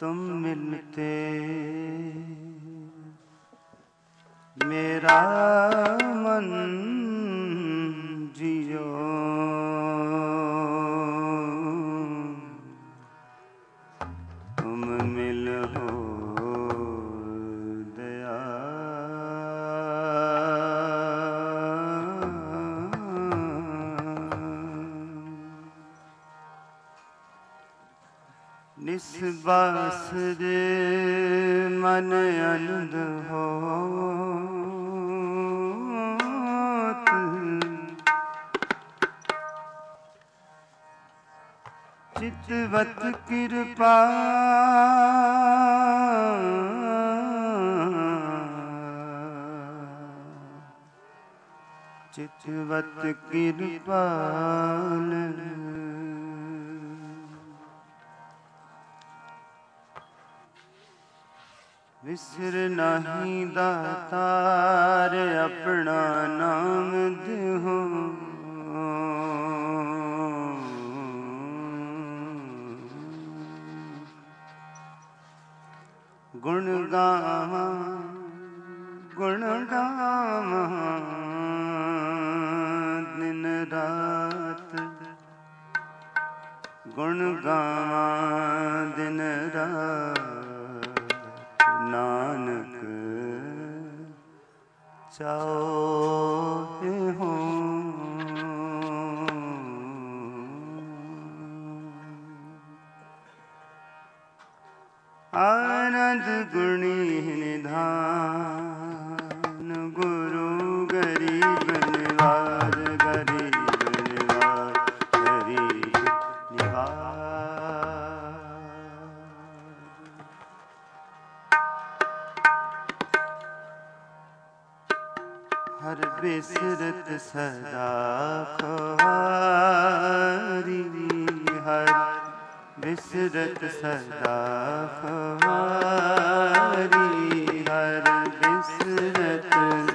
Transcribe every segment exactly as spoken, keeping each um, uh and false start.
तुम मिलते मेरा मन जियो, तुम मिल हो दया। निस्बास दे मन आनंद हो, चितवत कृपा चितवत कृपाल विसर नहीं दातार अपना नाम देहो, गुण गावा गुण गावा दिन रात, गुण गावा दिन रात, नानक चाहे हो। आनंद गुणी निधान, गुरु गरीब निवार, गरीब निवार, गरीब निवार। हर बिसरत सदा ख्वारी, हर बिसरत सदा ख्वारी, हर बिसरत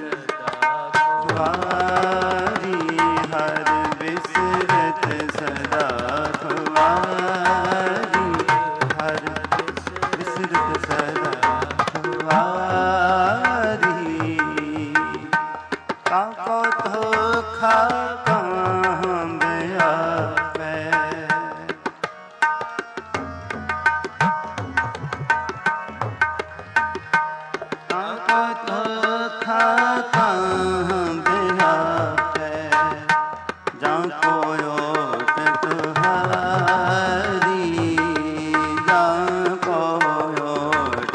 ख्वारी, हर बिसरत सदा ख्वारी, हर बिसरत सदा ख्वारी। काको धोखा कहाँ गया पै, काको धोखा कहाँ गया पै, जाको ओट तुहारी, जाको ओट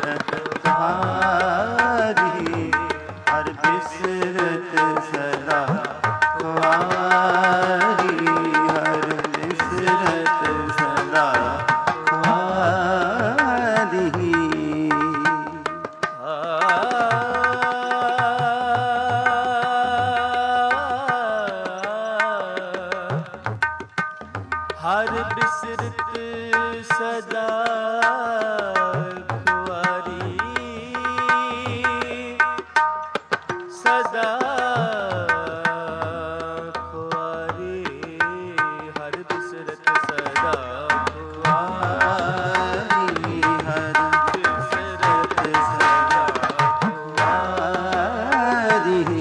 तुहारी, हर बिसरत सदा ख्वारी, हर बिसरत सदा ख्वारी। हर बिसरत सदा ख्वारी, सदा ख्वारी, हर बिसरत सदा ख्वारी, हर बिसरत सदा ख्वारी।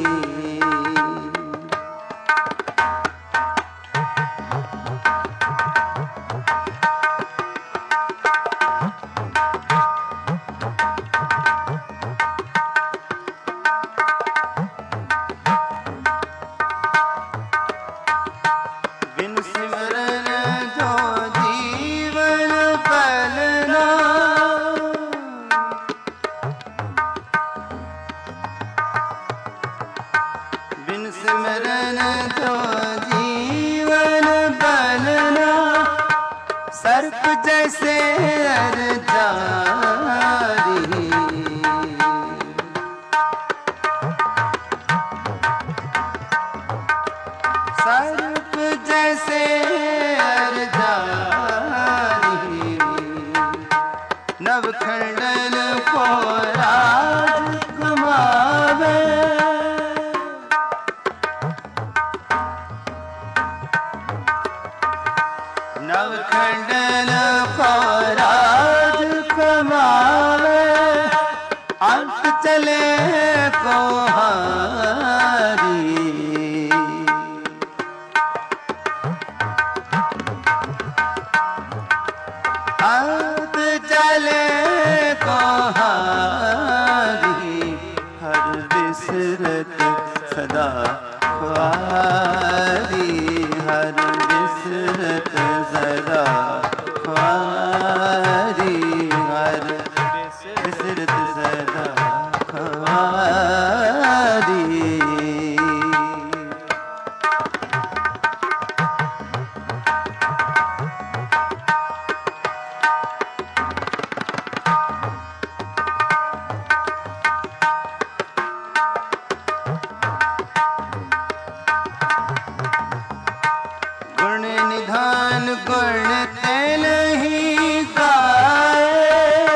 बिन सिमरन जो जीवन पलना, बिन सिमरन जो जीवन पलना, सर्प जैसे अर जारी, सर्प जैसे अर जारी, नवखंडन को राज कुमावे, नवखंडन को राज कुमावे। खुआरी हर बिसरत सदा खुआरी। गुण निधान गुण तेल ही गाए,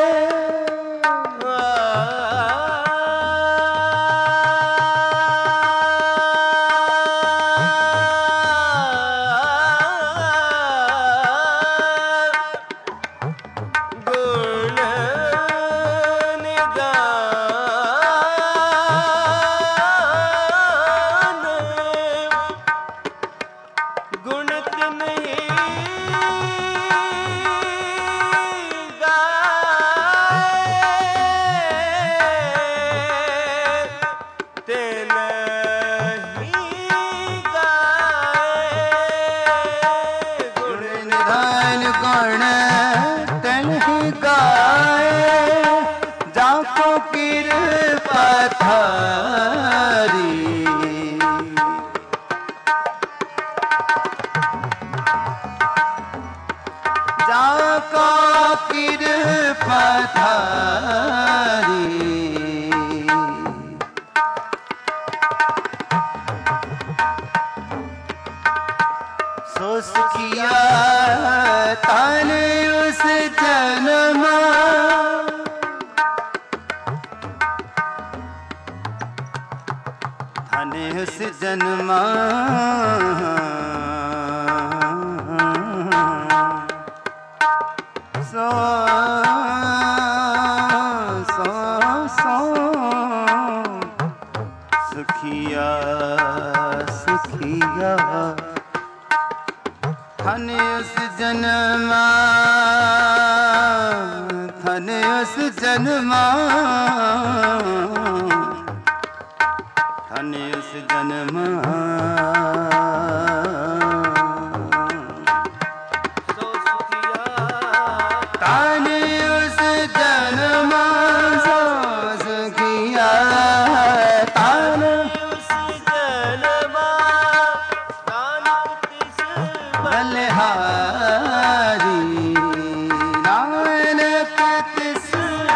गुण निदान गुणत नहीं गाए, तेल ही गाए। गुण निधान गुण तेल ही गाए, जाको कृपा थारी। जाको कृपा थारी। सो सखिया तान उस जन्मा, धन उस जन्मा, सो सो सो सुखिया सुखिया धन उस जन्मा, धन उस जन्मा, धन उस जन्मा। सो सुखिया तान उस जन्मा, सो सुखिया तान उस जन्मा, नानक तिस बलिहारी। नानक तिस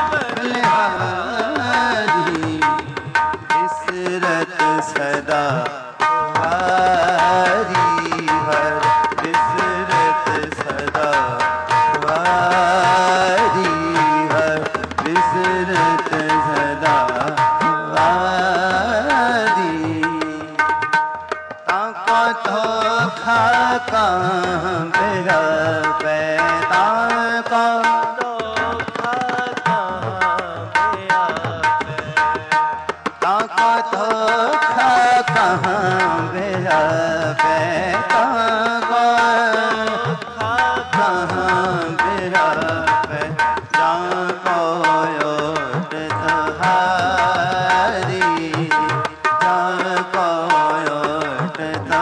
बलिहारी, बिसरत सदा वारी हर बिसरत सदा वारी हर बिसरत सदा वारी। ताको तो खाका बेरा पैदा को धोखा कहाँ गया पे। ताको तो कहाँ बेरा पैदा को कहाँ बेरा पे जाको योट तुहारी। जाको योट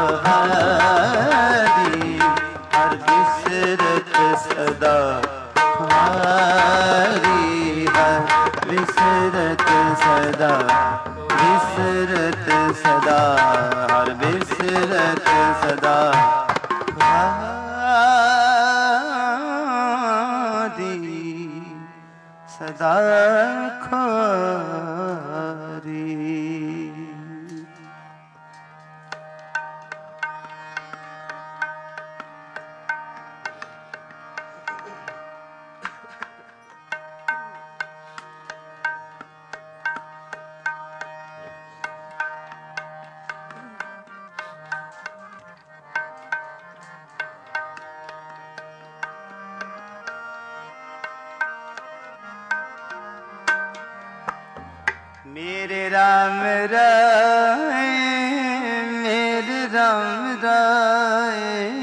तुहारी हर बिसरत सदा हारी हर बिसरत सदा बिसरत सदा हर बिसरत सदा हारी सदा खारी। मेरे राम राय मेरे राम राय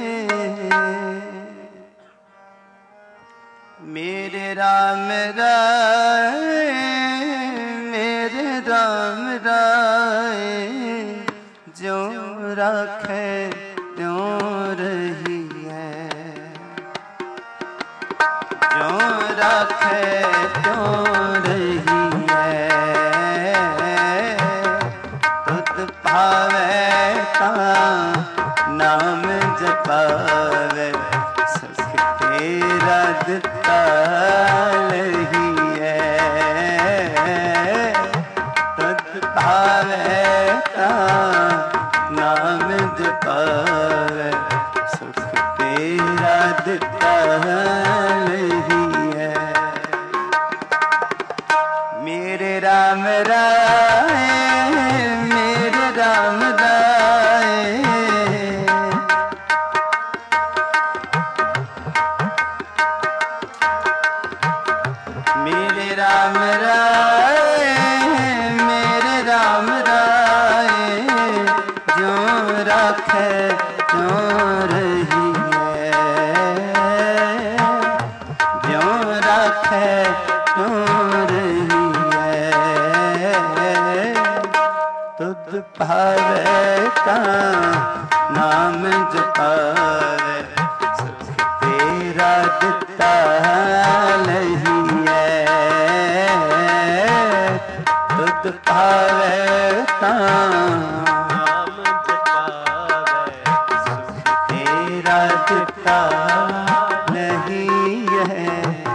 मेरे राम राय मेरे राम राय जो राखे त्यों रही है। राखे त्यों रहिए, तुध भावे तां नाम जपावे, सुख तेरा दिता लहिए, तुध भावे तां नाम जपावे, सुख तेरा दिता लहिए। मेरे राम राय, मेरे राम राय, मेरे राम राय, मेरे राम राय, ज्यों राखे त्यों रहिए, ज्यों राखे त्यों रहिए, तुध भावे तां नाम जपावे, सुख तेरा दिता लहिए, तुध भावे तां नाम जपावे, सुख तेरा दिता लहिए।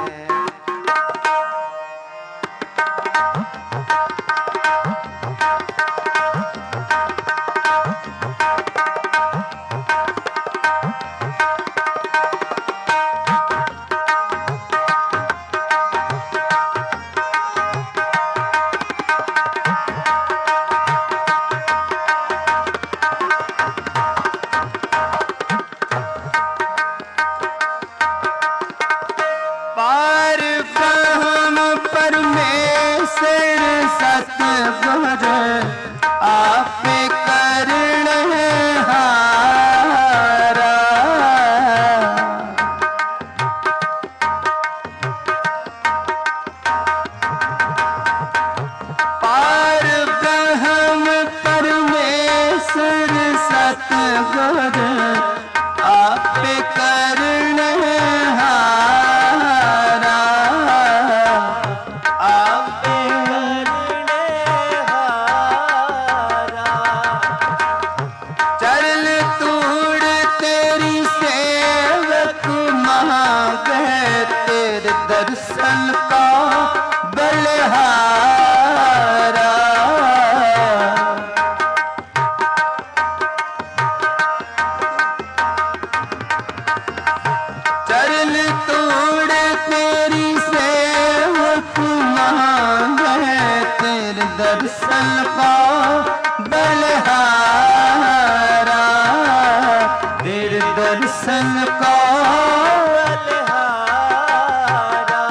पार ब्रह्म परमेश्वर सतगुर आपे करण हारा, पार ब्रह्म परमेश्वर सतगुर आपे करण हारा, आपे करने हारा, चरण तूड़ तेरी सेवक मांगे, तेरे दर्शन का बलिहारा, चरण तोड़ तेरी सेवक मांगे, तेरे दर्शन का बलिहारा, तेरे दर्शन का बलिहारा।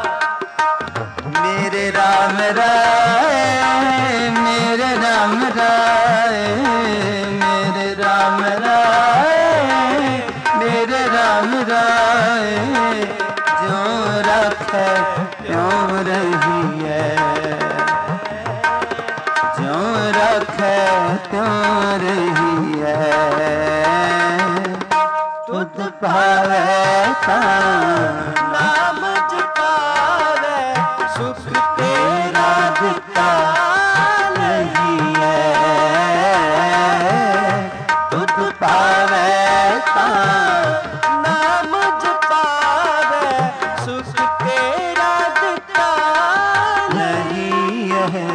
मेरे राम राय, मेरे राम राय, मेरे राम राय, मेरे राम राय, ज्यों राखे त्यों रहिए, ज्यों राखे त्यों रहिए, तुध भावे तां नाम जपावे, सुख तेरा दिता लहिए, तुध भावे तां नाम जपावे, सुख तेरा दिता लहिए।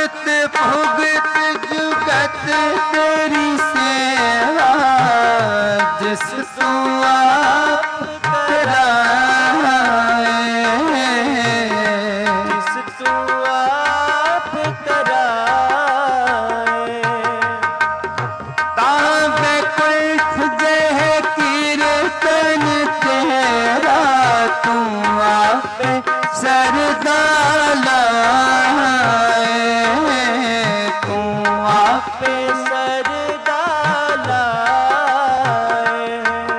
भुगत जुगत तेरी सेवा, जिस तू आप कराए, जिस तू आप कराए। ताबे कुछ जह कीर्तन तेरा, तू आप सरदा लाए, तू आप सरदा लाए।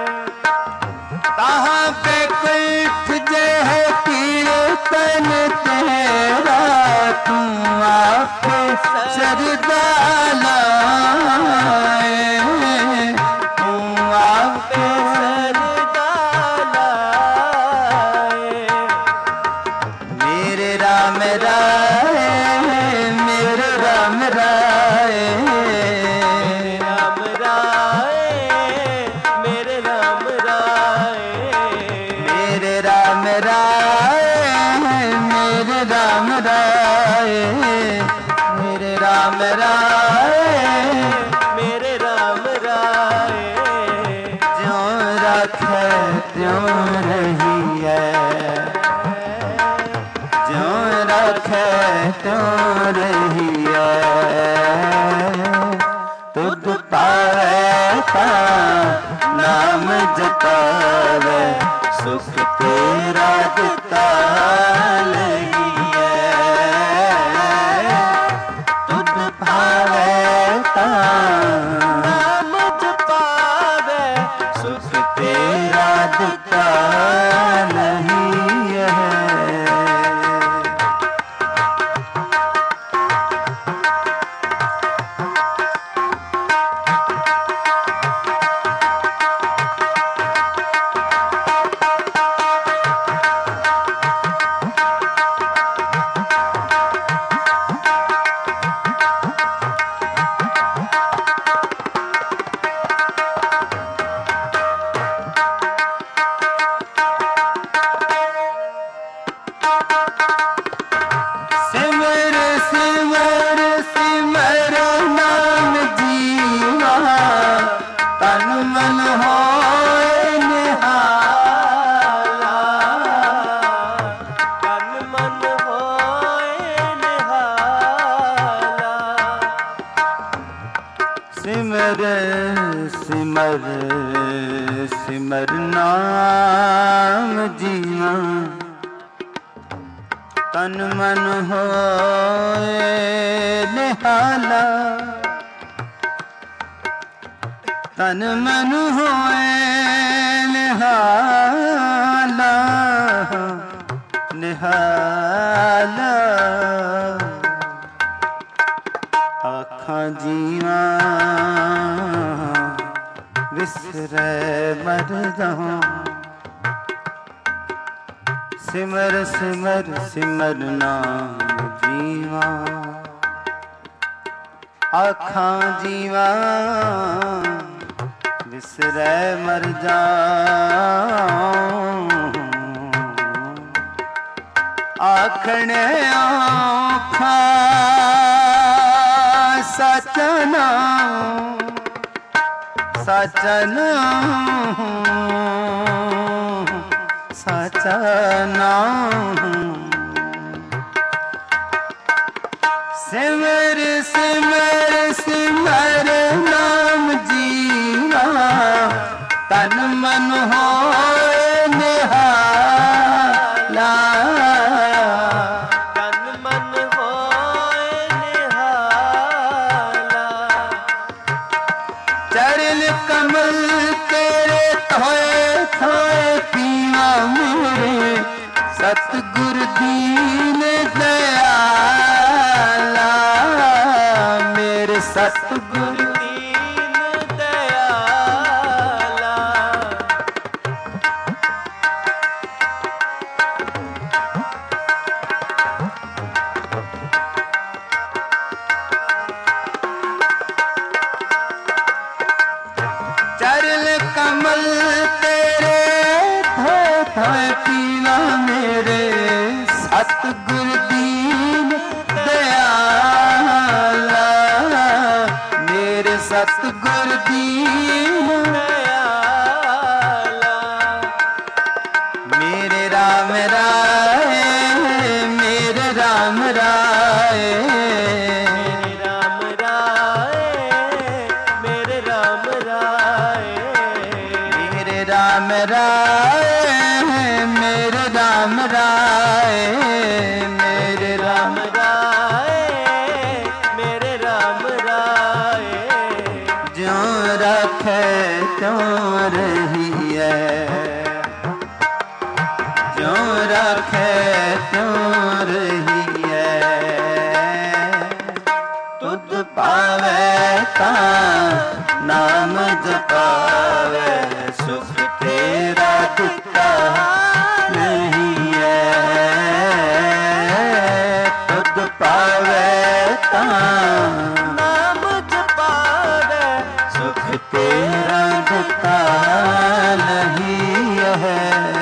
ताहाँ पे कुछ जह कीर्तन तेरा, तू आप सरदा लाए, तू आप सरदा लाए। मेरे राम राय, मेरे राम राय, मेरे राम राय, मेरे राम राय। मेरे राम राय, मेरे राम राय, मेरे राम राय, मेरे राम राय। ज्यों रखे त्यों रही है, ज्यों रखे त्यों रही है। तुध पावे ता नाम जपावे, सुख तेरा दिता लगी है। तुध पावे ता नाम जपावे, सुख तेरा दिता नहीं है। सिमर सिमर सिमर नाम जीवा, तन मन होए निहाला, तन मन होए निहाला। सिमर सिमर सिमर नाम जीवा, तन मन होए निहाला, तन मन होए निहाला, निहाला। आखां जीवा विसरे मर जाऊं, सिमर सिमर सिमर नाम जीवा, आखां जीवा विसरे मर जाऊं। आखने आखां सच नाम, सच नाम, सच नाम। सिमर सिमर सिमर नाम जीवा, तन मन होए निहाला, तन मन होए निहाला। चरण कमल तेरे थोए थोए पीवा मेरे, सतगुर दीन दयाला, मेरे सतगुर दीन दयाला। चरण कमल तेरे थोए थोए पीवा मेरे, सतगुर दीन दयाला, सतगुर दीन दयाला। मेरे राम राय मेरे राम राय मेरे राम राय मेरे राम राय मेरे राम राय मेरे राम राय मेरे राम राम राय मेरे राम राय ज्यों रखे त्यों रहिए ज्यों रखे त्यों रहिए तुध पावे ता नाम जपावे सुख तेरा दिता नहीं है तुध पावे ता नाम जपावे सुख तेरा दिता नहीं है।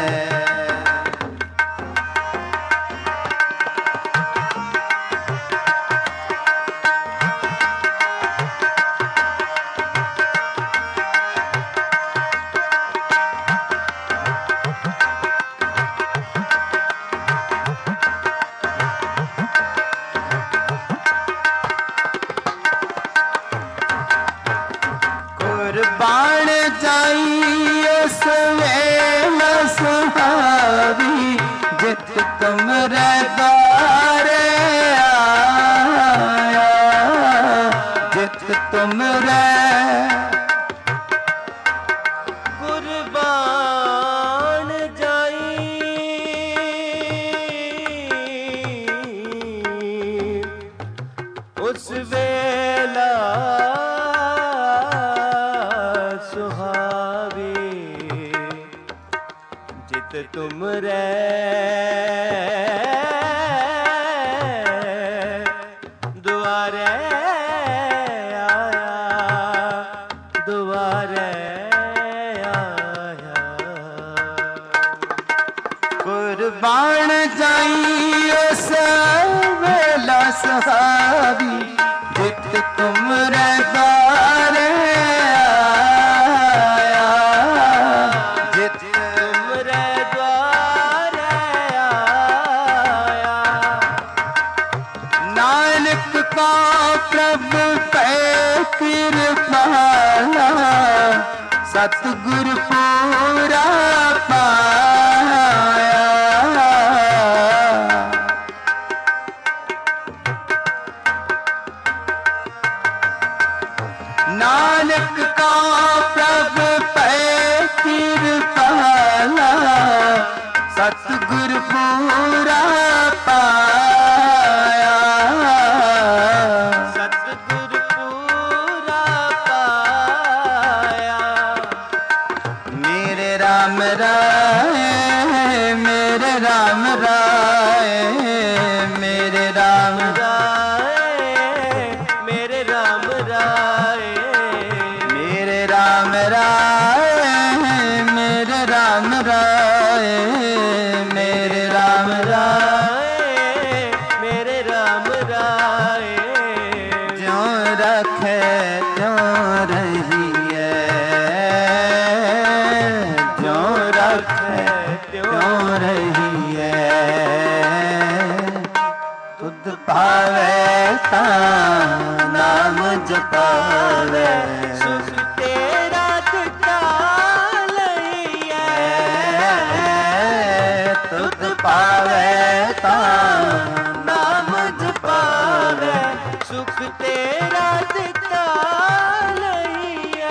कुर्बान जाइए सवेल सुहावी जित तुम रे द्वारे आया जित तुम रे कुर्बान जाई उस वेला सुहावी जित तुम रे दुआरे आया दुआरे आया। कुर्बान जाइए सवेला सुहावी जित तुम रे द्वारे आया जित तुमरे द्वारे आया नानक का प्रभु पे कृपाला सतगुरु पूरा पाया नानक का प्रभु पे कृपाला सतगुरु पूरा पाया सतगुरु पूरा पाया। मेरे राम राय मेरे राम राय मेरे राम राय मेरे राम राय मेरे राम राय मेरे राम राय मेरे राम राय मेरे राम राय ज्यों रखे त्यों रहिए ज्यों रखे त्यों रहिए तुध पावे ता नाम जपावे सुख तेरा दिता लइए तुध पावे ता नाम जपावे सुख तेरा दिता लइए।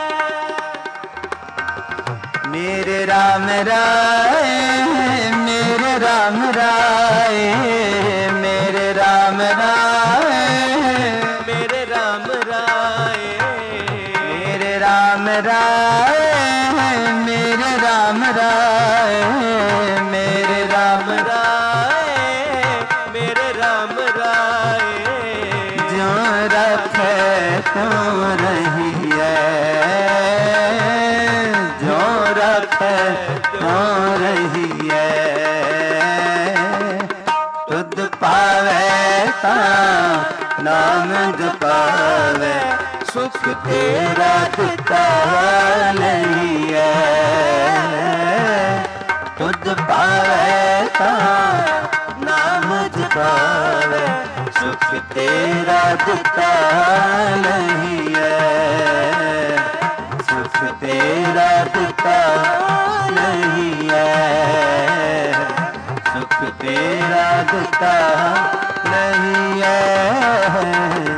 मेरे राम राय मेरे राम राय मेरे राम राय मेरे राम राय मेरे राम राय मेरे राम राय मेरे राम राय मेरे राम राय ज्यों रखे त्यों रहिए ज्यों रखे त्यों रहिए तुध पावे ता नाम जपावे सुख तेरा दिता नहीं है। तुझ पावे ता नाम जपावे, सुख तेरा दिता नहीं है। सुख तेरा दिता नहीं है। सुख तेरा दिता नहीं है।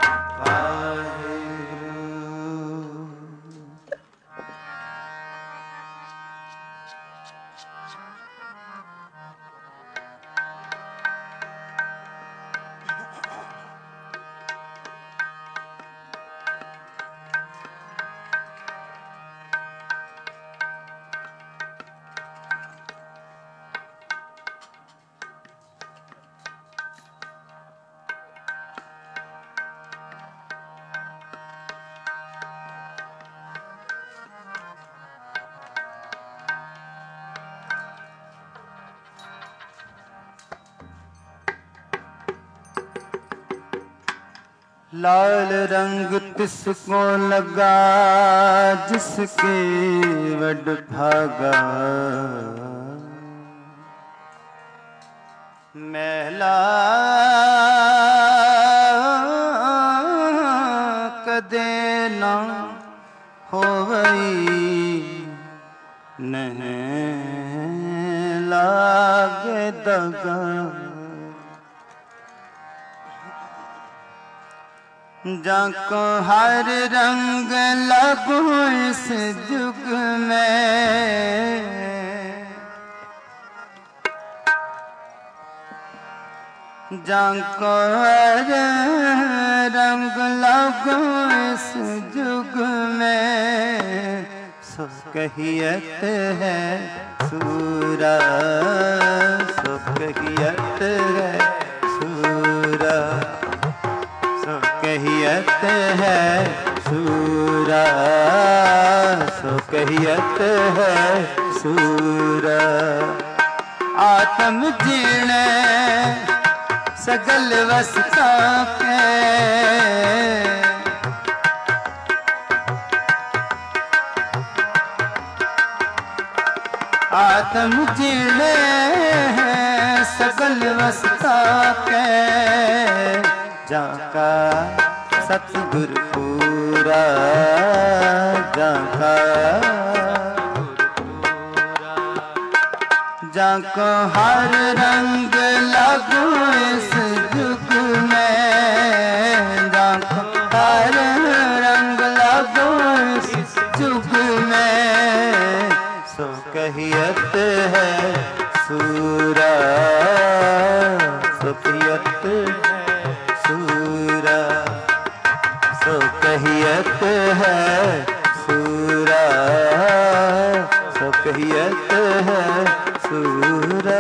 लाल रंग तिसको लगा जिसके वड भागा, मैला कदे ना होवई, नहीं लागे दगा। जाको हर रंग लगो इस जुग में, जाको हर रंग लगो इस जुग में, सो कहियत है सूरा, सो कहियत है सूरा, सो कहियत है सूरा, सो कहियत है सूरा। आत्म जीणे सगल वसता के, आत्म जीणे सगल वसता के, जाका सतगुर पूरा, जाका जाको हर रंग लगो इस जुग में, जाको हर रंग लगो इस जुग में, सो कहियत है सूरा, सो कहियत है सूरा, सो कहियत है सूरा, सो कहियत है सूरा।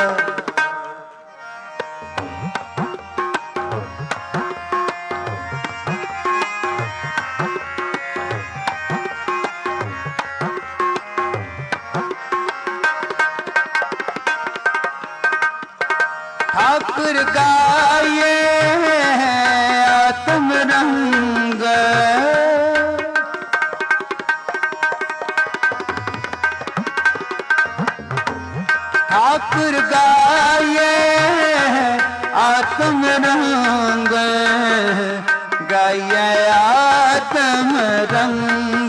ठाकुर गाये आत्म रंग, ठाकुर गाये आत्म रंग, गाये आत्म रंग,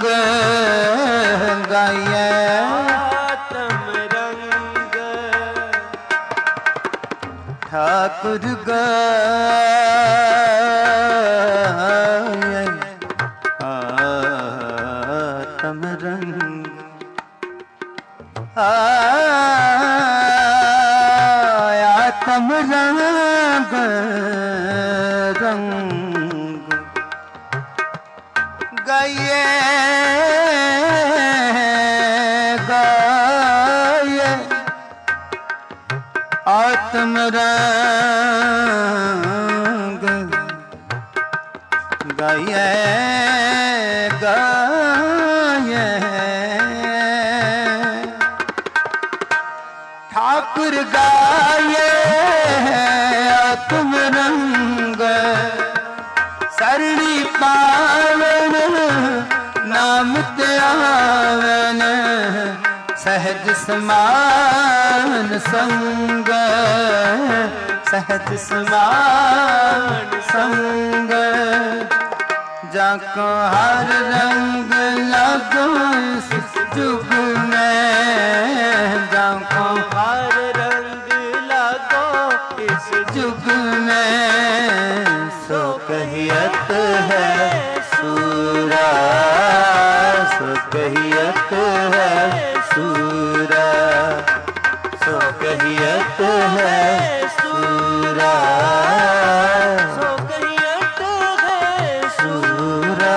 गाये आत्म रंग। ठाकुर गाये आत्म रंग, आत्म रंग रंग, गाये गाये आत्म रंग, गाये गाये ठाकुर गाये आत्म रंग, सरणी पावन पावन सहज समान संग, सहज समान संग। जाको हर रंग लगो इस जुग में, जाको हर रंग लगो इस जुग में। सो कहियत है सूरा, सो कहियत है सूरा, सो कहियत है सूरा, सो कहियत है सूरा।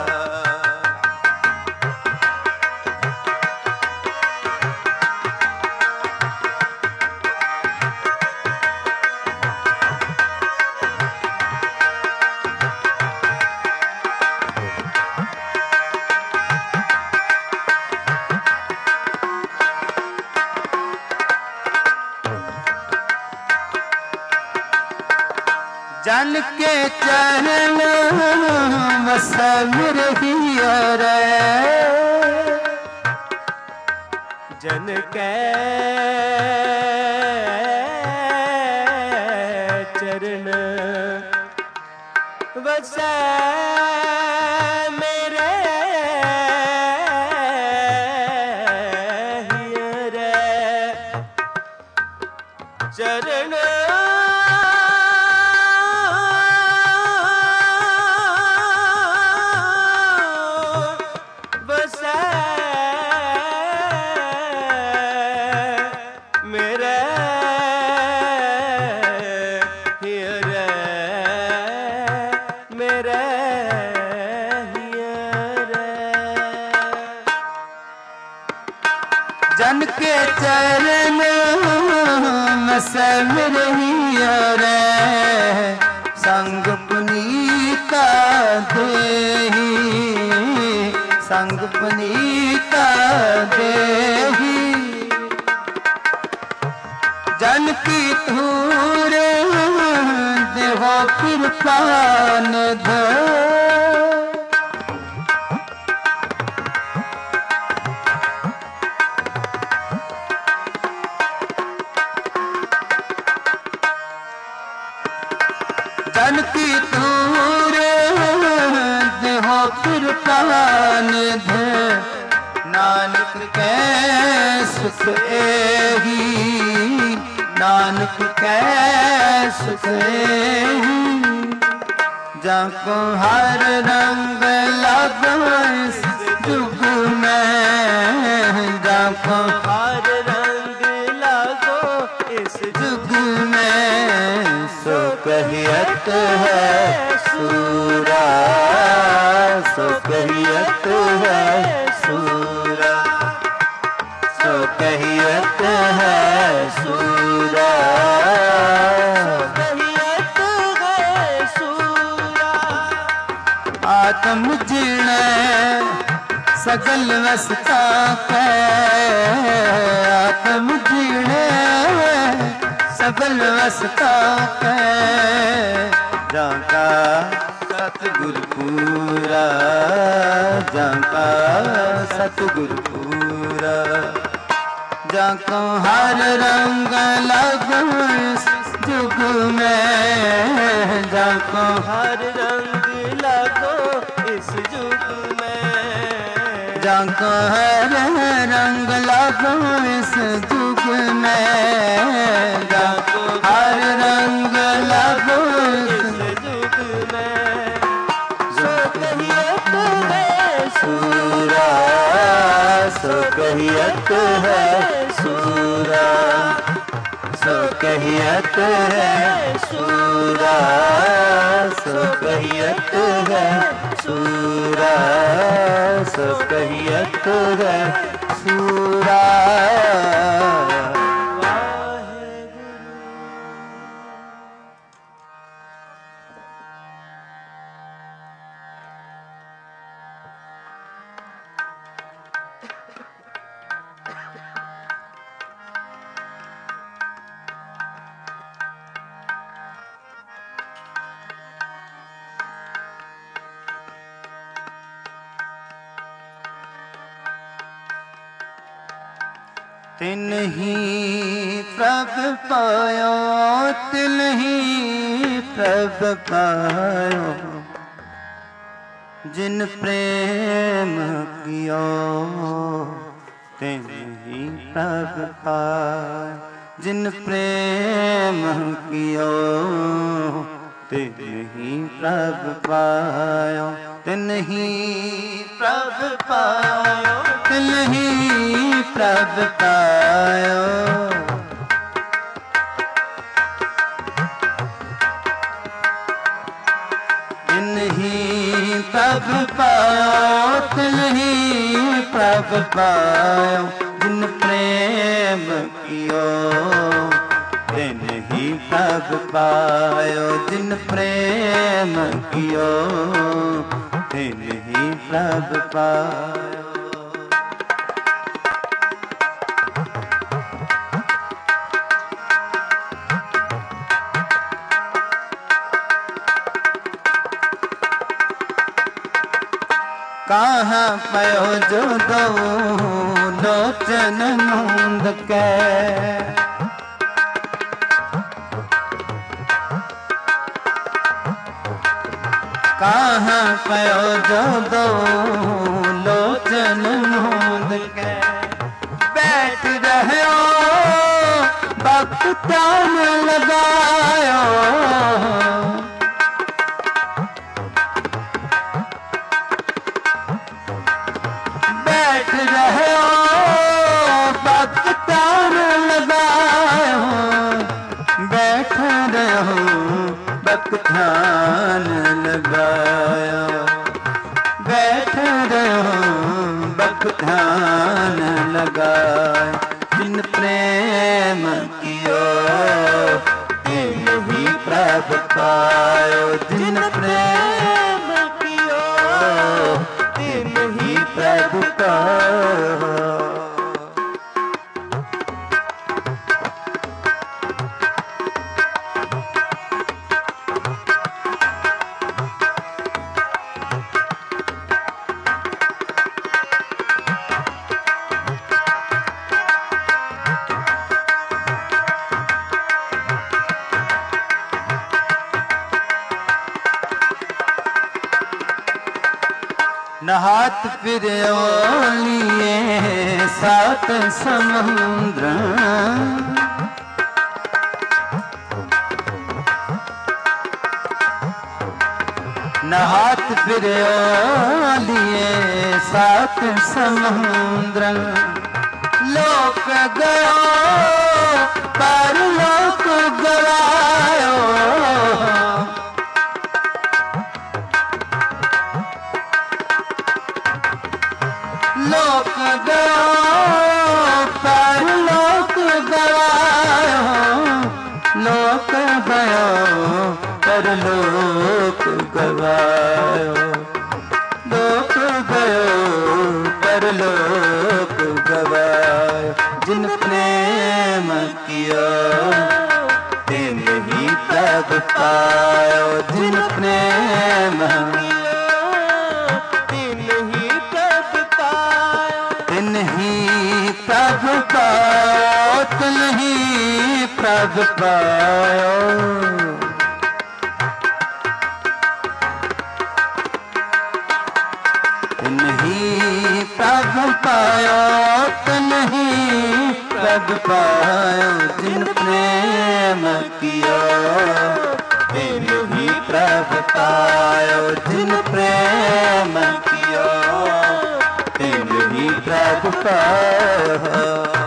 जन के चरण वसन रहिया रे, जन के चरण वसै मेरे हिय रे। चरण जन के चरण वसन रहिया रे, संग पुनीता देही, संग पुनीता देही। जन की धूर देहो कृपा निध, जन की धूर देहो कृपा निध। नानक के सुख एही, नानक के सुख एही। जाको हर रंग लगो इस जुग में, जाको हर रंग लगो इस जुग में। सो कहियत है सूरा, सो कहियत है सूरा, सो कहियत है सूरा, कहियत है सूरा। आत्म जीण सगल वसता है, आत्म जीण सगल वसता है। जाका सतगुर पूरा, जाका सतगुर पूरा। जाको हर रंग लगो इस जुग में, जाको हर रंग लगो इस जुग में। जाको हर रंग लगो इस जुग में, जाको हर रंग लगो इस जुग में। सो कहियत है सूरा, सो कहियत है सूरा, सो कहियत है सूरा, सो कहियत है सूरा, सो कहियत है सूरा। तिन ही प्रभ पायो, तिन ही प्रभ पायो, जिन प्रेम कियो तिन ही प्रभ पायो, जिन प्रेम कियो तिन ही प्रभ पायो, तिन ही प्रभ पायो, तिन ही प्रभ पायो। तिन ही प्रभ पायो, तिन ही प्रभ पायो, जिन प्रेम कियो तिन ही प्रभ पायो, जिन प्रेम कियो तिन ही प्रभ पायो। कहाँ पयो जो दो लोचन मूंद के, कहाँ पयो जो दो लोचन मूंद के, बैठ रहो वक्त न लगायो, बैठ रहो वक्त न लगायो, बैठ रहो वक्त ध्यान लगाया, बैठ रहो वक्त ध्यान लगाया, जिन प्रेम कियो तिन ही प्रभ पायो, जिन प्रेम कियो तिन ही प्रभ पायो। नहात फिरो लिए सात समुद्र, नहात फिरो लिए सात समुद्र, लोक गयो पर लोक गवायो, लोक गयो पर लोक गवायो, लोक गयो पर लोक गवायो, लोक गयो पर लोक गवायो, जिन प्रेम कियो तिन ही प्रभ पायो, जिन प्रेम तिन ही प्रभ पायो, तिन ही प्रभ पायो। तिन ही प्रभ पायो, तिन ही प्रभ पायो, जिन प्रेम कियो तिन ही प्रभ पायो, जिन प्रेम कियो तिन ही प्रभ पायो।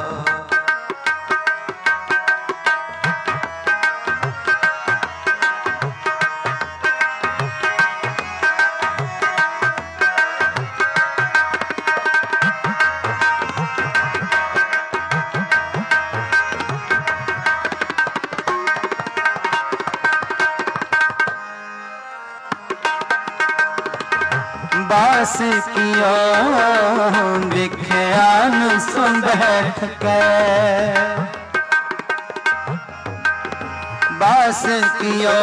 बास कियो विख्यान सुन बैठ के, बास कियो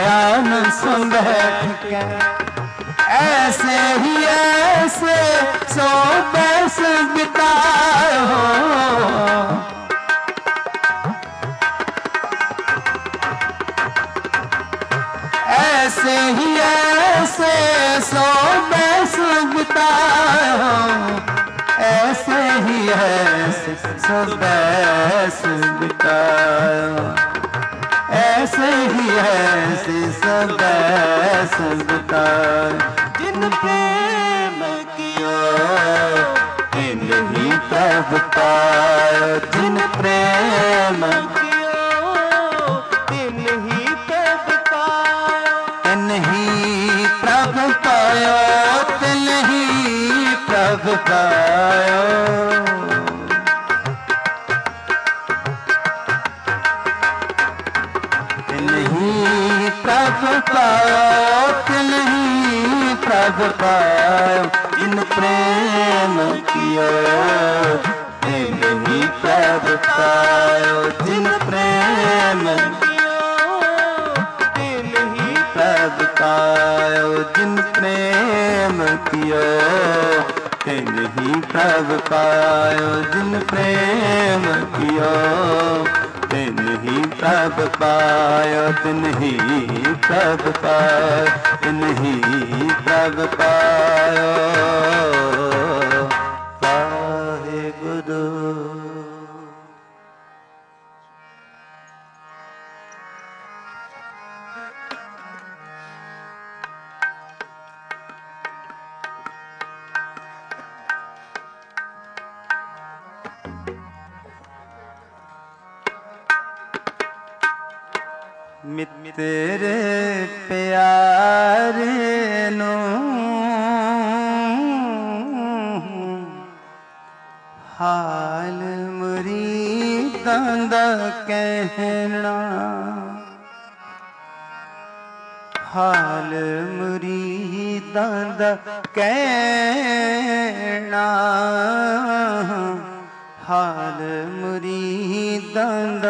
विख्यान सुन बैठ के, ऐसे ही ऐसे सौ बरस बितायो, ऐसे ही ऐसे सौ बरस बितायो, ऐसे ही ऐसे सौ बरस बितायो, ऐसे ही ऐसे सौ बरस बितायो। जिन प्रेम कियो तिन ही प्रभ पायो, जिन प्रेम कियो तिन ही प्रभ पायो, तिन ही प्रभ पायो, तिन ही प्रभ पायो। तिन ही प्रभ पायो, तिन ही प्रभ पायो, जिन प्रेम कियो तिन ही प्रभ पायो, जिन प्रेम कियो तिन ही प्रभ पायो, जिन प्रेम कियो तिन ही प्रभ पायो, जिन प्रेम कियो तिन ही प्रभ पायो, तिन ही प्रभ पायो, तिन ही प्रभ पायो। वाहेगुरु। मित्र प्यारे नो हाल मुरीदां दा कहना, हाल मुरीदां दा कहना, हाल मुरीदां दा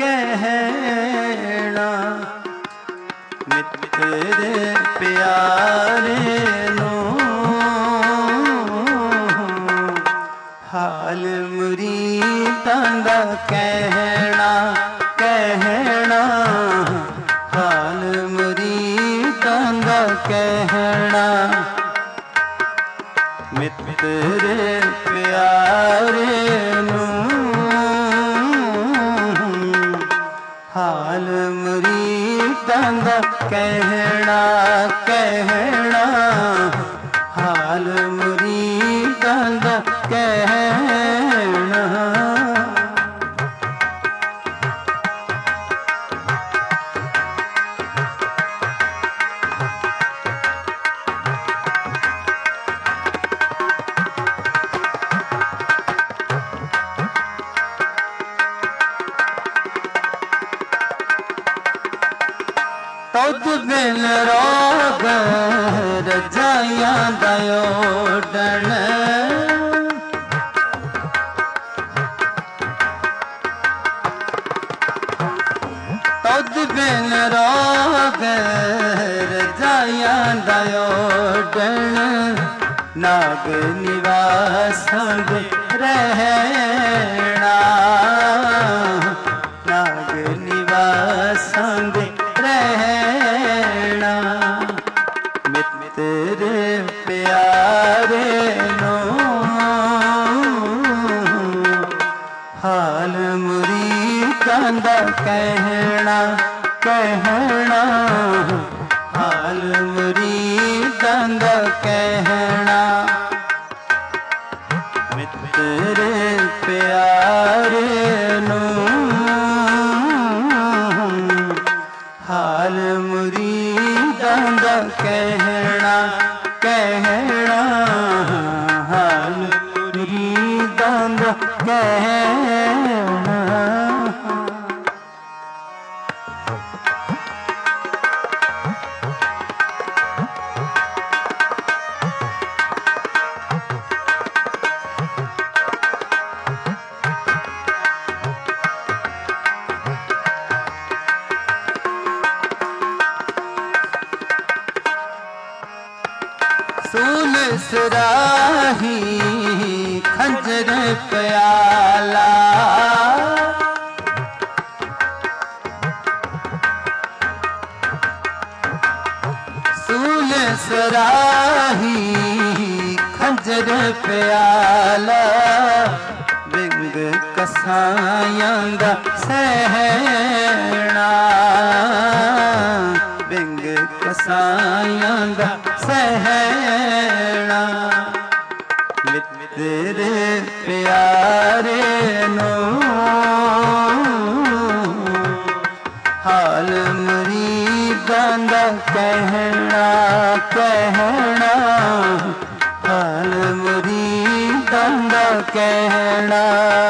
कहना। मित्र प्यारे नो हाल मुरीदां दा कहना, कहना, हाल मुरीदां दा कहना। मित्र प्यारे नो हाल मुरीदां दा कहना, कहना, हाल मुरीदां दा कहना। तुझ बिन रोग रजाइयां दा ओढ़न, तुझ बिन रोग रजाइयां दा ओढ़न। नाग निवासां दे रहना, नाग निवासां दे रहना। मित्र प्यारे नो हाल मुरीदां दा कहना, कहना, हाल मुरीदां दा कहना। मित्र प्यारे नो हाल मुरीदां दा कहना, कहना, हाल मुरीदां दा कहना। सूल सुराही खंजर प्याला सूल सुराही खंजर प्याला बिंग कसायां दा सहना बिंग कसायां दा सहना मित्र प्यारे नो हाल मुरीदां दा कहना कहना हाल मुरीदां दा कहना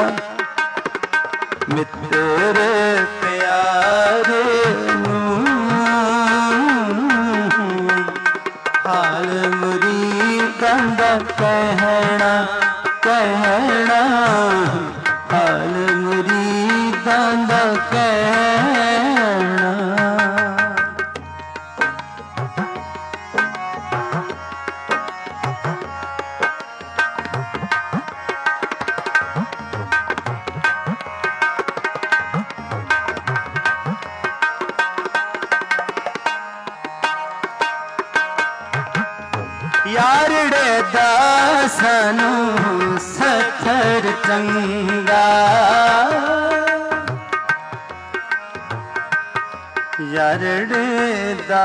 मित्र प्यारे नो हाल मुरीदां दा कहना कहना हाल मुरीदां दा कहना यारड़े दासनु सथर चंगा यारड़े दा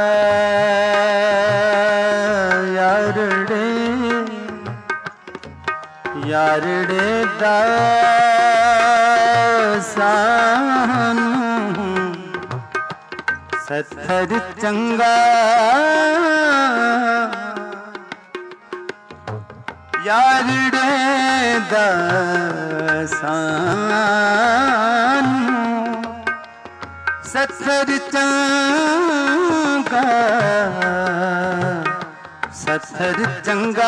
यारड़े यारड़े दासनु सथर चंगा यारड़े दासान सत्सर चंगा सत्सर चंगा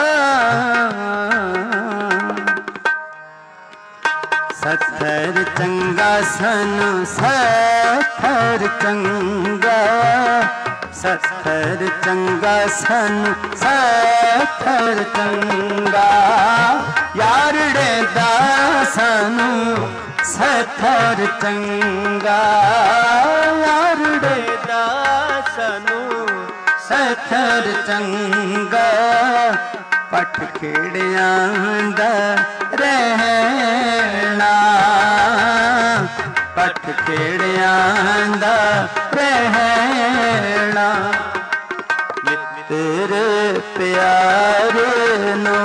सत्सर चंगा सन सत्सर चंगा सत्सर चंगा सन सत्सर चंगा यारड़े दासनु सत्सर चंगा यारड़े दासनु सत्सर चंगा पट खेड़ियां दा रहना पट खेड़ियां दा रहना मित्र प्यारे नो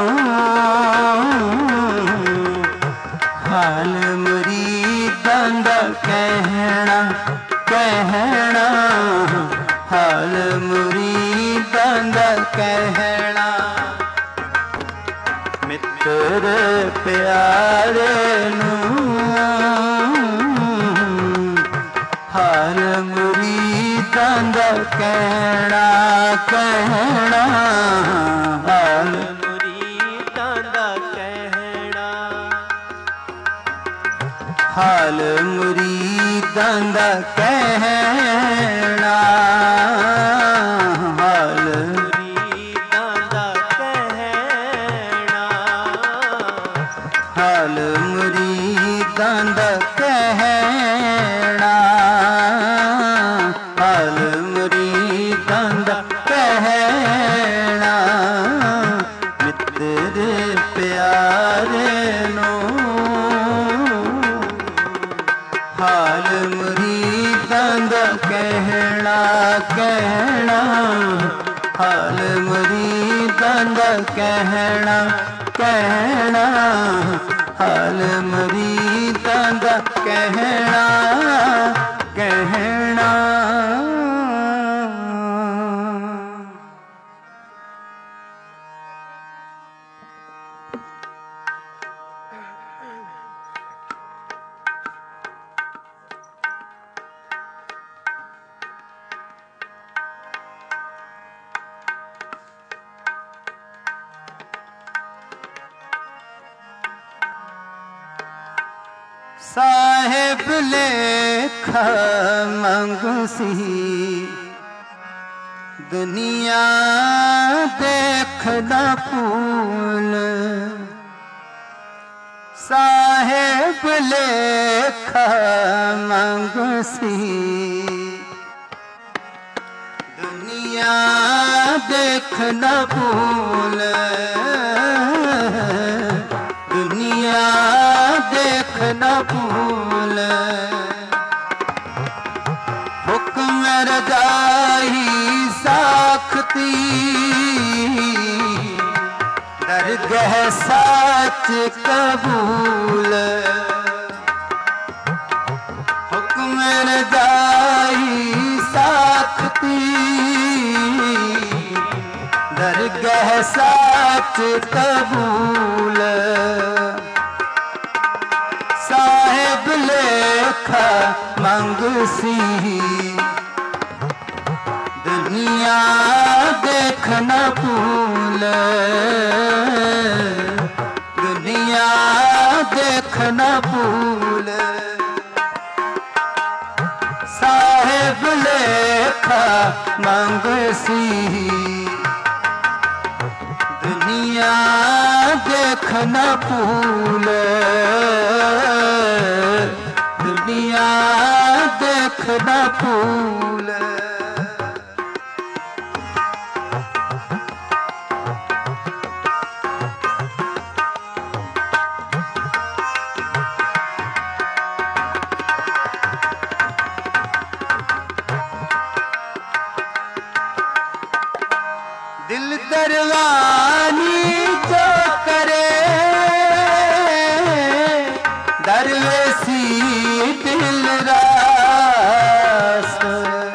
हाल मुरीदां दा कहना कहना हाल मुरीदां दा कहना मित्र प्यारे नो हाल मुरीदां दा कहना कहना हाल मुरीदां दा कहना हाल मुरीदां दा कहना हाल मुरीदां दा कहना हाल मुरीदां दा कहना हाल मुरीदां दा कहना मित्र प्यारे नो हाल मुरीदां दा कहना कहना हाल मुरीदां दा कहना कहना हाल मुरीदां दा कहना कहना साहेब लेखा मंगसी दुनिया देखना फूल साहेब लेखा मंगसी। दुनिया देखना फूल दुनिया देखना फूल हुक्म रजाई साखती दरगह सच कबूल। हुक्म रजाई साखती दरगह सच कबूल। साहेब लेखा मंगसी दुनिया देखना फूल दुनिया देखना फूल। साहेब लेखा मंगसी दुनिया देखना फूल दुनिया देखना फूल। दिल दरवानी जो करे दरवेसी दिल रास।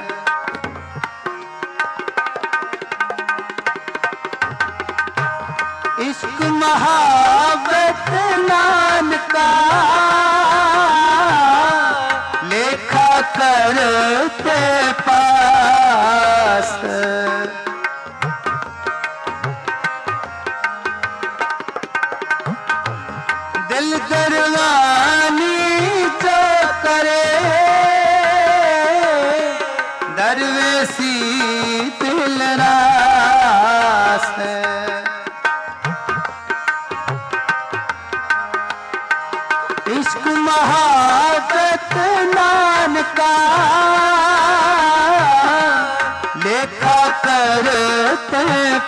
इश्क महाबत नान का लेखा करते पास। दिल दरवानी जो करे दरवेसी दिल रास। इश्क महाबत नान का लेखा करते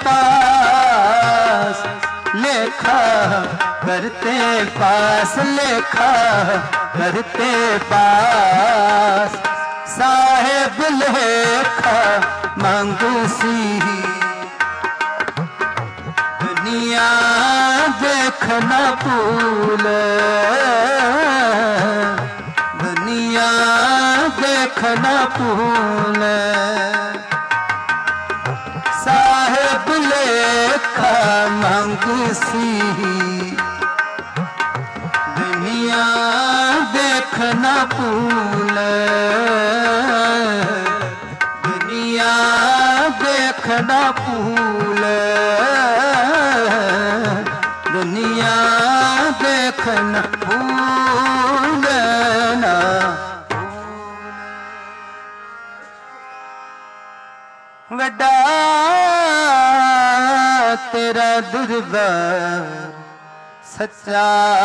पास। लेखा करते पास लेखा करते पास। साहेब लेखा मंगसी दुनिया देखना फूल दुनिया देखना फूल। साहेब लेखा मंगसी दुनिया देखना फूल दुनिया देखना फूल दुनिया देखना फूल ना। वड्डा तेरा दरबार सच्चा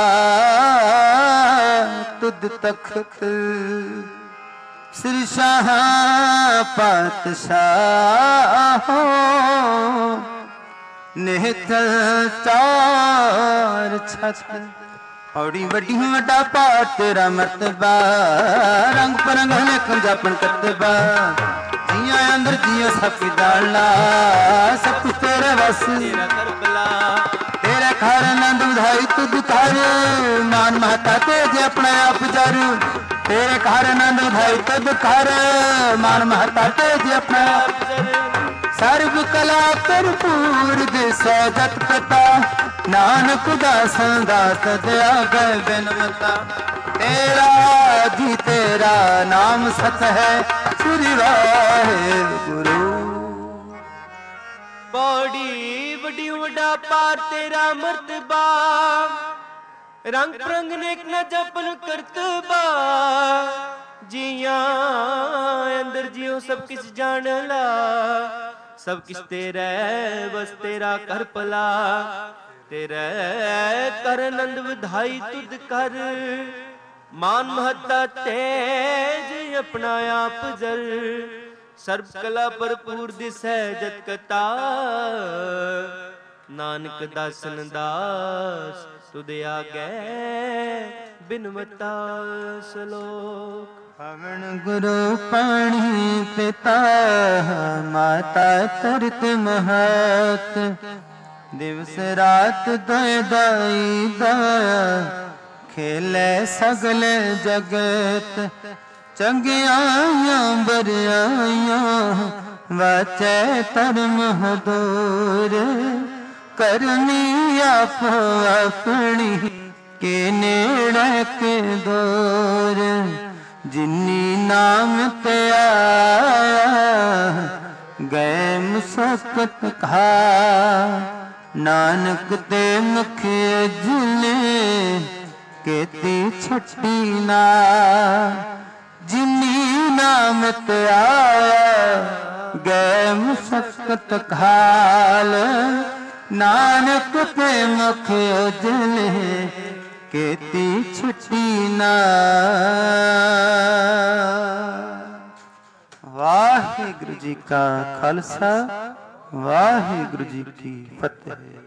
तुद तख्त श्री शाह पातशाह निहचल चार छत। औड़ी वड्डी वड्डा पाठ तेरा मर्तबा रंग परंग हने जापन करतबा। जिया अंदर जिया सब डालना सब कुछ तेरे बस तेरा करबला तेरे खार नंद उधाई तुद खार मान महता तेज अपने आप जरू। तेरे खार नंद उधाई तुद खार मान महता तेज अपने आप सर्व कला भरपूर दिसै जत कता। नानक दासन दास दया गए बिन मता। तेरा जी तेरा नाम सत है श्री वाहेगुरु। बड़ी बड़ी वड्डा पार तेरा मर्तबा रंग प्रंग नेक न जपन करतबा। जिया अंदर जियो सब किस जान ला, सब किस तेरे बस तेरा कर भला। तेरे कर नंद विधाई तुद कर, मान महता तेज अपना आप जर। सर्व कला भरपूर दिसै जत कता, नानक दासन दास तुद आगे बिनवता सलोक। पवन गुरु पाणी पिता, माता तरत महत। दिवस रात दोय दाई दाया, खेले सगल जगत। चंगियां बरियां वाचै धर्म हदूर। करनी आप अपनी के नेड़े के दूर। जिनी नाम ते आया, गए मुसकत खा। नानक ते मुख उजले, केती छटी ना। जिनी नाम ते आया, गए मुसकत खाल। नानक ते मुख उजले, केती छुट्टी ना। वाहिगुरु जी का खालसा, वाहिगुरु जी की फतेह।